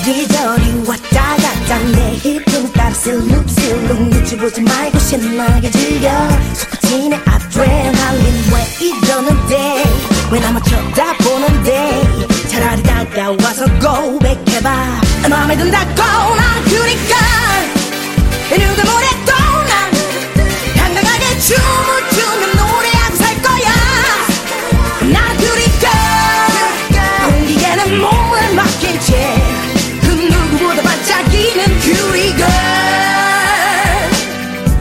이리저리 왔다 갔다 내 힙은 따라 슬룩슬룩 눈치 보지 말고 신나게 즐겨 속아지네 아드레날린 왜 이러는데 왜 나만 쳐다보는데 차라리 다가와서 고백해봐 맘에 든다고 나